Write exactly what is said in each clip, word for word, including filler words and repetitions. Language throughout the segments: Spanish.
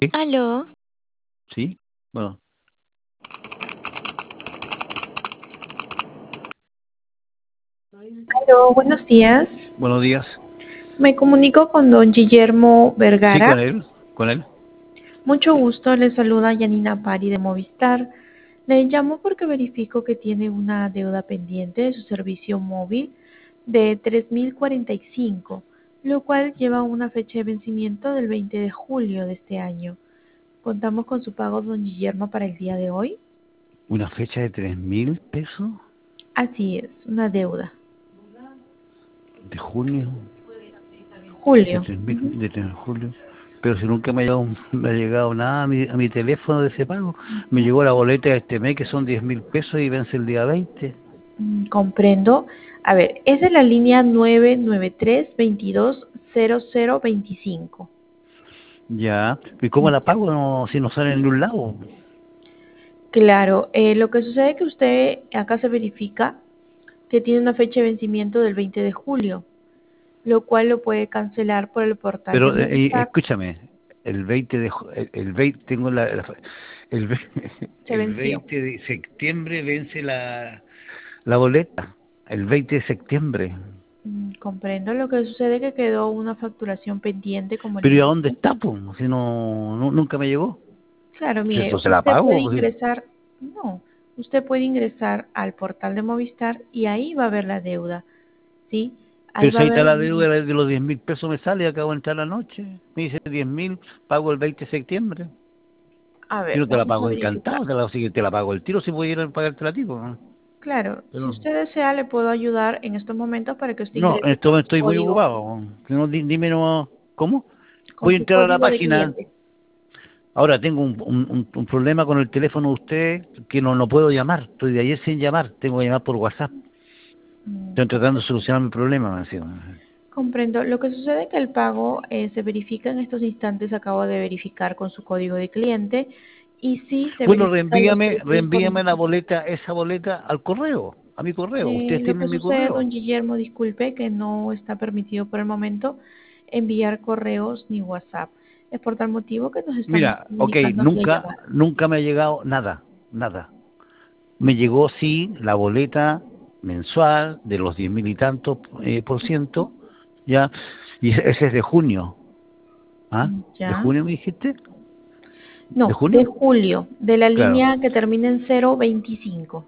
¿Aló? Sí, bueno, Aló, buenos días. buenos días. Me comunico con don Guillermo Sí, Vergara. con él, con él. Mucho gusto, le saluda Yanina Pari de Movistar. Le llamo porque verifico que tiene una deuda pendiente de su servicio móvil de tres mil cuarenta y cinco, lo cual lleva una fecha de vencimiento del veinte de julio de este año. ¿Contamos con su pago, don Guillermo, para el día de hoy? Una fecha de tres mil pesos Así es, una deuda. de junio, de Julio. tres mil, Ujú. de tres de julio. Pero si nunca me ha llegado, me ha llegado nada a mi, a mi teléfono de ese pago. Me llegó la boleta de este mes que son diez mil pesos y vence el día veinte. Mm, comprendo. A ver, es de la línea nueve nueve tres, veintidós, cero cero veinticinco. Ya. ¿Y cómo la pago no, si no sale en un lado? Claro, eh, lo que sucede es que usted acá se verifica que tiene una fecha de vencimiento del veinte de julio, lo cual lo puede cancelar por el portal de Pero eh, eh, Movistar. escúchame, el veinte de ju- el, el veinte tengo la, la- el, ve- Se el venció. veinte de septiembre vence la la boleta, el veinte de septiembre. Mm, comprendo. Lo que sucede es que quedó una facturación pendiente, como le Pero ¿y a dónde indico. está, pues? Si no, no- nunca me llegó. Claro, Si mire, entonces la usted puede pago, pues, sí. ingresar, no, usted puede ingresar al portal de Movistar y ahí va a ver la deuda, ¿sí? Ahí Pero va si a ahí está ver, la deuda de de los diez mil pesos me sale, acabo de entrar anoche. Me dice diez mil, pago el veinte de septiembre. a Yo ver, no te la vamos a pago verificar. encantado, te la, sí que te la pago el tiro si pudiera pagarte la tipo. ¿No? Claro, si Pero, usted desea, le puedo ayudar en estos momentos para que usted no, en ingrese este con momento su estoy muy código, ocupado. Si no, di- dime no, ¿cómo? con Voy a su entrar a la código de página. cliente. Ahora tengo un, un, un- un problema con el teléfono de usted que no, no puedo llamar. Estoy de ayer sin llamar. Tengo que llamar por WhatsApp. Mm, Estoy tratando de comprendo. solucionar mi problema, me decía. Comprendo. Lo que sucede es que el pago eh, se verifica en estos instantes, acabo de verificar con su código de cliente, y sí se Bueno, verifica los reenvíame, tres mil reenvíame cuarenta la y cinco. boleta, esa boleta al correo, a mi correo. Eh, Ustedes lo que tienen mi sucede, correo. don Guillermo, disculpe, que no está permitido por el momento enviar correos ni WhatsApp. Es por tal motivo que nos estamos Mira, ok, comunicando vía nunca, llamada. nunca me ha llegado nada, nada. Me llegó sí la boleta mensual de los diez mil y tantos eh, por ciento, ya, y ese es de junio. ¿Ah? ¿De Ya. junio me dijiste? ¿De No, de junio? julio, de la Claro. línea que termina en cero veinticinco.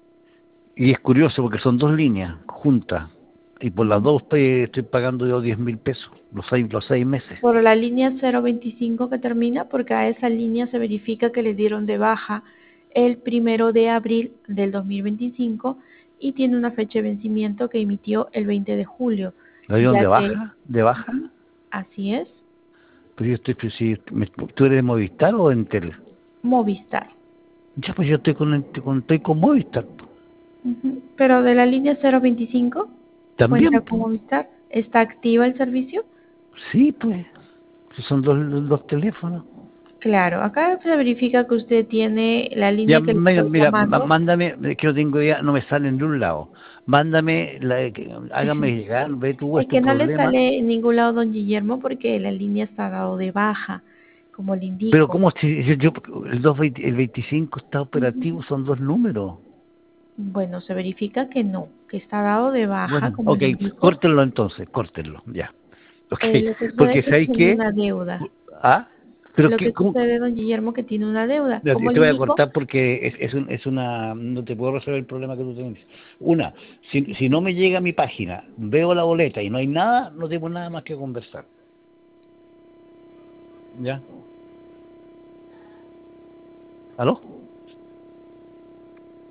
Y es curioso porque son dos líneas juntas. Y por las dos estoy, estoy pagando yo diez mil pesos, los seis, los seis meses. Por la línea cero veinticinco que termina, porque a esa línea se verifica que le dieron de baja el primero de abril del dos mil veinticinco y tiene una fecha de vencimiento que emitió el veinte de julio, ¿La dieron ya de que baja? ¿De baja? ujú, así es, Pero yo estoy, pues, si, me- ¿tú eres de Movistar o Entel? Movistar. Ya, pues yo estoy con, Ent- con, estoy con Movistar. Ujú. Pero de la línea cero veinticinco También, cuenta con pues. Movistar. ¿Está activa el servicio? Sí, pues. Si son dos, dos teléfonos. Claro, acá se verifica que usted tiene la Ya, línea que le mira, estoy mira, má- llamando. mándame, es que no tengo idea, no me salen de un lado. Mándame, la, que- hágame llegar, ve tú, es Es tu que no le problema. sale en ningún lado don Guillermo porque la línea está dado de baja, como le Pero indico. ¿cómo si yo, yo- el, dos veinte el veinticinco está Ujú. operativo? Son dos números. Bueno, se verifica que no, que está dado de baja, Bueno, como ok, le indico. córtenlo entonces, córtenlo, ya. Ok, Eh, lo que sucede porque es que ¿sabes tiene qué? una deuda. Ah, pero Lo que, que ¿cómo? sucede, don Guillermo, que tiene una deuda. Mira, Como te le te voy a indico, cortar porque es, es, un- es una... No te puedo resolver el problema que tú tienes. Una, si, si no me llega a mi página, veo la boleta y no hay nada, no tengo nada más que conversar. ¿Ya? ¿Aló?